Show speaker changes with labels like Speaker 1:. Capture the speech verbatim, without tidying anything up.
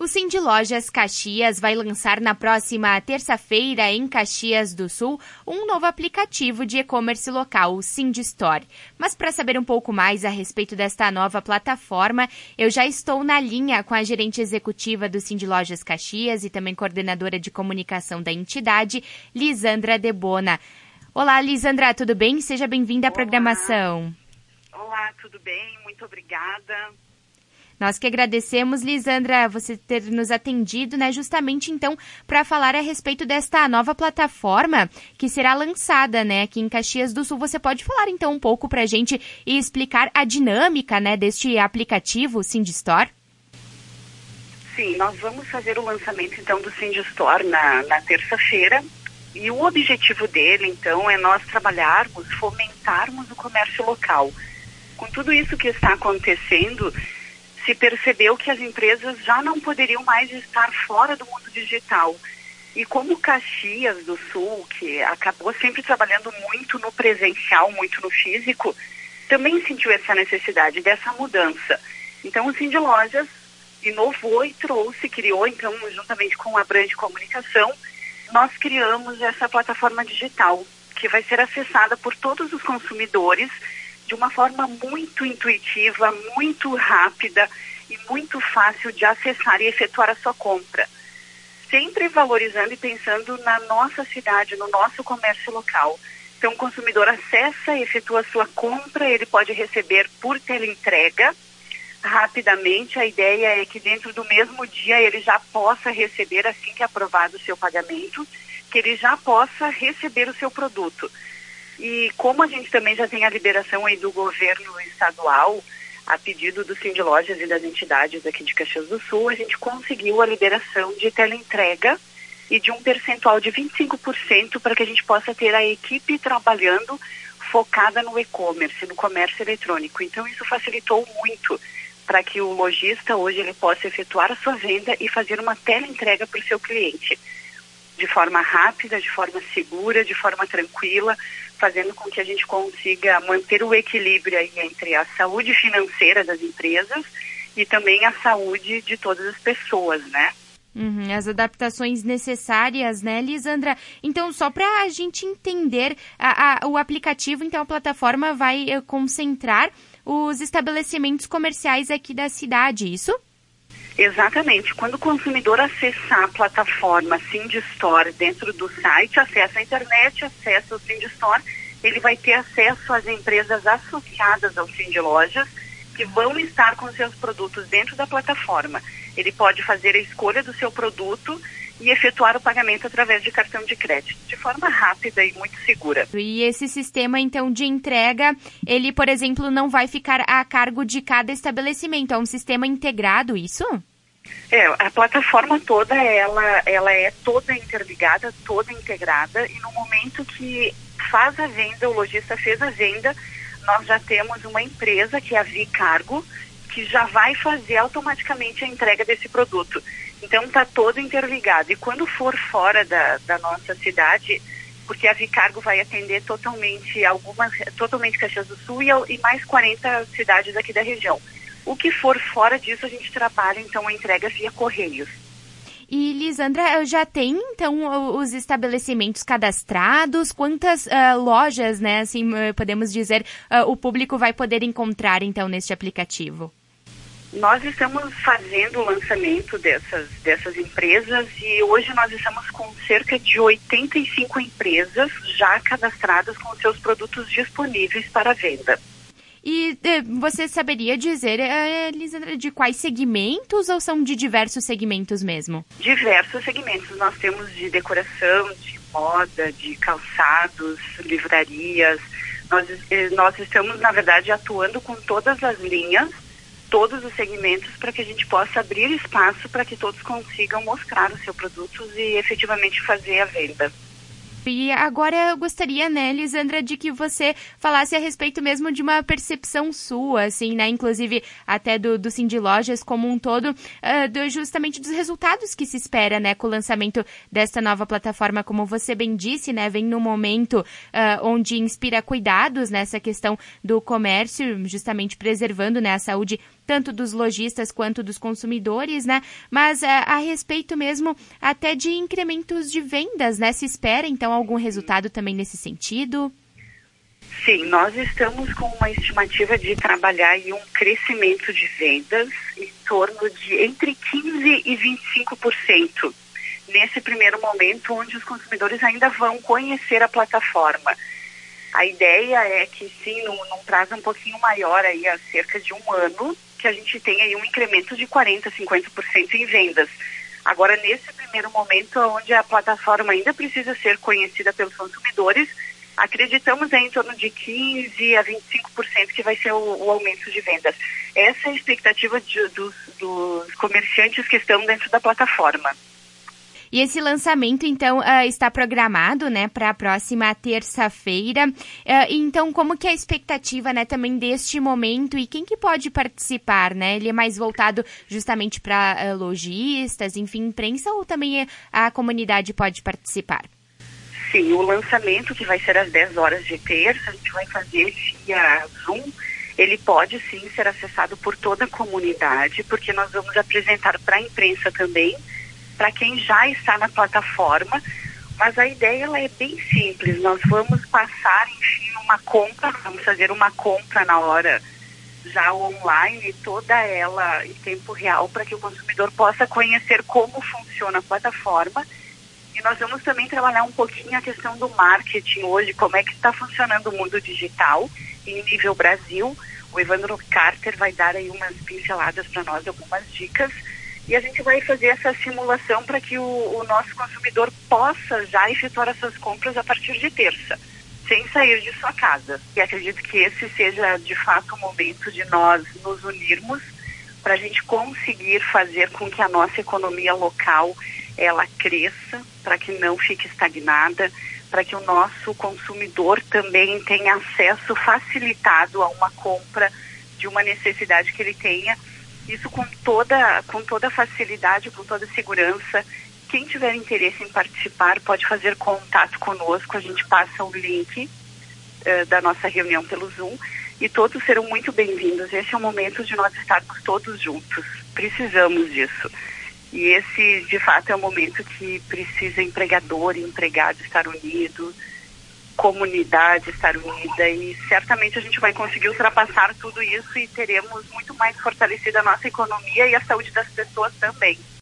Speaker 1: O Cindy Lojas Caxias vai lançar na próxima terça-feira, em Caxias do Sul, um novo aplicativo de e-commerce local, o Cindy Store. Mas para saber um pouco mais a respeito desta nova plataforma, eu já estou na linha com a gerente executiva do Cindy Lojas Caxias e também coordenadora de comunicação da entidade, Lisandra Debona. Olá, Lisandra, tudo bem? Seja bem-vinda à programação.
Speaker 2: Olá, tudo bem? Muito obrigada.
Speaker 1: Nós que agradecemos, Lisandra, você ter nos atendido, né, justamente então para falar a respeito desta nova plataforma que será lançada, né, aqui em Caxias do Sul. Você pode falar então um pouco para a gente e explicar a dinâmica, né, deste aplicativo Cindy Store?
Speaker 2: Sim, nós vamos fazer o lançamento então do Cindy Store na, na terça-feira e o objetivo dele então é nós trabalharmos, fomentarmos o comércio local. Com tudo isso que está acontecendo, se percebeu que as empresas já não poderiam mais estar fora do mundo digital. E como Caxias do Sul, que acabou sempre trabalhando muito no presencial, muito no físico, também sentiu essa necessidade dessa mudança. Então o Cindy Lojas inovou e trouxe, criou, então, juntamente com a Brand Comunicação, nós criamos essa plataforma digital, que vai ser acessada por todos os consumidores de uma forma muito intuitiva, muito rápida e muito fácil de acessar e efetuar a sua compra. Sempre valorizando e pensando na nossa cidade, no nosso comércio local. Então o consumidor acessa e efetua a sua compra, ele pode receber por teleentrega rapidamente. A ideia é que dentro do mesmo dia ele já possa receber, assim que aprovado o seu pagamento, que ele já possa receber o seu produto. E como a gente também já tem a liberação aí do governo estadual, a pedido do Cindy Lojas e das entidades aqui de Caxias do Sul, a gente conseguiu a liberação de teleentrega e de um percentual de vinte e cinco por cento para que a gente possa ter a equipe trabalhando focada no e-commerce, no comércio eletrônico. Então isso facilitou muito para que o lojista hoje ele possa efetuar a sua venda e fazer uma teleentrega para o seu cliente, de forma rápida, de forma segura, de forma tranquila, fazendo com que a gente consiga manter o equilíbrio aí entre a saúde financeira das empresas e também a saúde de todas as pessoas, né?
Speaker 1: Uhum, as adaptações necessárias, né, Lisandra? Então, só para a gente entender, a, a, o aplicativo, então a plataforma vai uh, concentrar os estabelecimentos comerciais aqui da cidade, isso?
Speaker 2: Exatamente. Quando o consumidor acessar a plataforma Cindy Store dentro do site, acessa a internet, acessa o Cindy Store, ele vai ter acesso às empresas associadas ao Cindy Lojas que vão estar com seus produtos dentro da plataforma. Ele pode fazer a escolha do seu produto e efetuar o pagamento através de cartão de crédito, de forma rápida e muito segura.
Speaker 1: E esse sistema, então, de entrega, ele, por exemplo, não vai ficar a cargo de cada estabelecimento, é um sistema integrado, isso?
Speaker 2: É, a plataforma toda, ela, ela é toda interligada, toda integrada, e no momento que faz a venda, o lojista fez a venda, nós já temos uma empresa, que é a Vicargo, que já vai fazer automaticamente a entrega desse produto. Então está todo interligado. E quando for fora da, da nossa cidade, porque a Vicargo vai atender totalmente algumas, totalmente Caxias do Sul e, e mais quarenta cidades aqui da região. O que for fora disso, a gente trabalha então a entrega via correios.
Speaker 1: E, Lisandra, já tem, então, os estabelecimentos cadastrados? Quantas uh, lojas, né, assim, podemos dizer, uh, o público vai poder encontrar, então, neste aplicativo?
Speaker 2: Nós estamos fazendo o lançamento dessas, dessas empresas e hoje nós estamos com cerca de oitenta e cinco empresas já cadastradas com seus produtos disponíveis para venda.
Speaker 1: E eh, você saberia dizer, eh, Lisandra, de quais segmentos ou são de diversos segmentos mesmo?
Speaker 2: Diversos segmentos. Nós temos de decoração, de moda, de calçados, livrarias. Nós, eh, nós estamos, na verdade, atuando com todas as linhas, todos os segmentos, para que a gente possa abrir espaço para que todos consigam mostrar os seus produtos e efetivamente fazer a venda.
Speaker 1: E agora eu gostaria, né, Lisandra, de que você falasse a respeito mesmo de uma percepção sua, assim, né, inclusive até do, do Cindy Lojas como um todo, uh, do, justamente dos resultados que se espera, né, com o lançamento desta nova plataforma, como você bem disse, né, vem num momento uh, onde inspira cuidados nessa questão do comércio, justamente preservando, né, a saúde tanto dos lojistas quanto dos consumidores, né? Mas a, a respeito mesmo até de incrementos de vendas, né? Se espera, então, algum resultado também nesse sentido?
Speaker 2: Sim, nós estamos com uma estimativa de trabalhar em um crescimento de vendas em torno de entre quinze e vinte e cinco por cento nesse primeiro momento, onde os consumidores ainda vão conhecer a plataforma. A ideia é que sim, num, num prazo um pouquinho maior, aí, há cerca de um ano, que a gente tenha aí um incremento de quarenta, cinquenta por cento em vendas. Agora, nesse primeiro momento, onde a plataforma ainda precisa ser conhecida pelos consumidores, acreditamos em torno de quinze a vinte e cinco por cento que vai ser o, o aumento de vendas. Essa é a expectativa de, dos, dos comerciantes que estão dentro da plataforma.
Speaker 1: E esse lançamento, então, uh, está programado, né, para a próxima terça-feira. Uh, então, como que é a expectativa, né, também deste momento e quem que pode participar, né? Ele é mais voltado justamente para uh, lojistas, enfim, imprensa, ou também a comunidade pode participar?
Speaker 2: Sim, o lançamento, que vai ser às dez horas de terça, a gente vai fazer via Zoom. Ele pode sim ser acessado por toda a comunidade, porque nós vamos apresentar para a imprensa também, para quem já está na plataforma, mas a ideia ela é bem simples. Nós vamos passar, enfim, uma compra, vamos fazer uma compra na hora já online, toda ela em tempo real, para que o consumidor possa conhecer como funciona a plataforma. E nós vamos também trabalhar um pouquinho a questão do marketing hoje, como é que está funcionando o mundo digital em nível Brasil. O Evandro Carter vai dar aí umas pinceladas para nós, algumas dicas. E a gente vai fazer essa simulação para que o, o nosso consumidor possa já efetuar as suas compras a partir de terça, sem sair de sua casa. E acredito que esse seja, de fato, o momento de nós nos unirmos para a gente conseguir fazer com que a nossa economia local ela cresça, para que não fique estagnada, para que o nosso consumidor também tenha acesso facilitado a uma compra de uma necessidade que ele tenha. Isso com toda, com toda facilidade, com toda segurança. Quem tiver interesse em participar pode fazer contato conosco, a gente passa o link uh, da nossa reunião pelo Zoom e todos serão muito bem-vindos. Esse é o momento de nós estarmos todos juntos, precisamos disso. E esse, de fato, é o momento que precisa empregador e empregado estar unido, comunidade estar unida, e certamente a gente vai conseguir ultrapassar tudo isso e teremos muito mais fortalecida a nossa economia e a saúde das pessoas também.